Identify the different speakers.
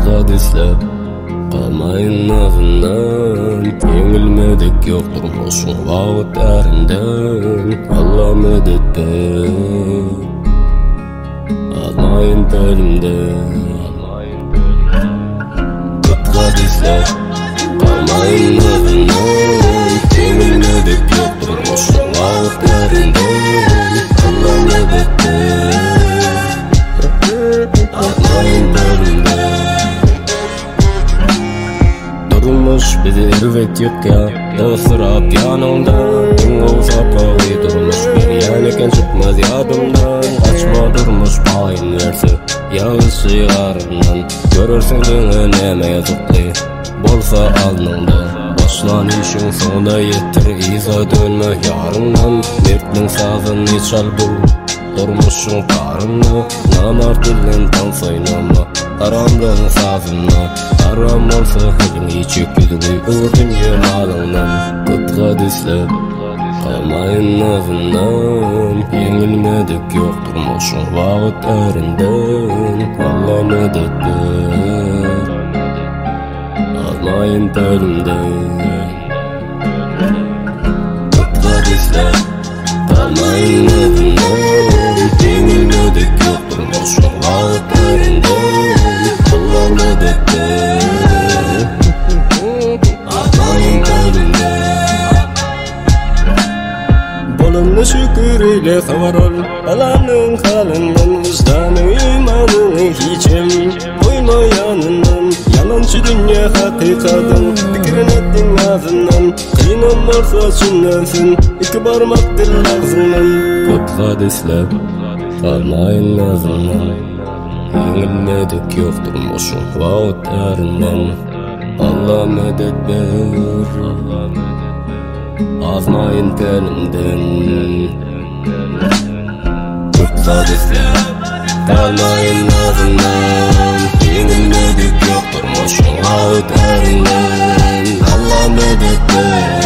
Speaker 1: Hadisler kalmayın ağından, yenilmedik yok durmuşun vakitlerinden. Allah medet ver, almayın elimden. Hadisler kalmayın ağından, yenilmedik yok durmuşun vakitlerinden. Allah medet ver, almayın elimden. Durmuş bizi irvet yıkya, ısırap yanımda. O sakalı durmuş bir yanıken çıkmaz yadımdan. Kaçma durmuş payın verse yağışı yarından. Görürsün düğün emeye zıplı bolsa alnında. Başlan işin sona yetir iza dönme yarından. Mertnin sazını çal bul durmuşun karını. Namar dilin tansaynama haramlığın sazına. Haram olsa hılını çöküdüğü uğur dünya malından. Kıtga disler kalmayın ağından, yenilmedik yok durmuşun vakitlerinden. Allah medet ver, almayın elimden. Kıtga disler kalmayın ağından, yenilmedik yok durmuşun vakitlerinden. Allah medet ver, almayın elimden. Bolumlu şükür ile savar ol, alanın kalından. Vicdanı imanı hiçim koyma yanından. Yalancı dünya hakikatın fikrin ettin ağzından. Kıynan varsa çınlansın iki parmak dil ağzından. Köp hadisler kalmayın ağzından, yenilmedik yok durmuşun vakitlerinden. Allah medet ver, azmayın elimden. Köp hadisler kalmayın ağzından, yenilmedik yok durmuşun vakitlerinden. Allah medet ver,